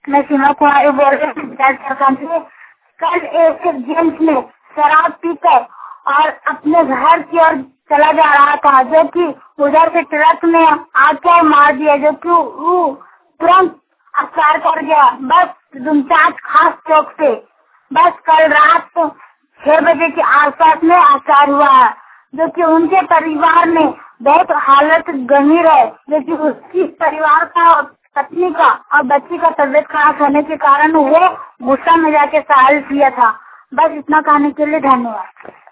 मैं सीमा कुमारी बोल रही हूँ। कल एक जेंट्स ने शराब पीकर और अपने घर की ओर चला जा रहा था, जो कि उधर से ट्रक ने आकर मार दिया, जो कि वो तुरंत अफसार कर गया। बस 49 खास चौक से बस कल रात 6 बजे के आसपास में अफसार हुआ है, जो कि उनके परिवार में बहुत हालत गंभीर है, जो कि उसकी परिवार का, पत्नी का और बच्ची का तबीयत खराब होने के कारण वो गुस्सा में जाके सवाल किया था। बस इतना कहने के लिए धन्यवाद।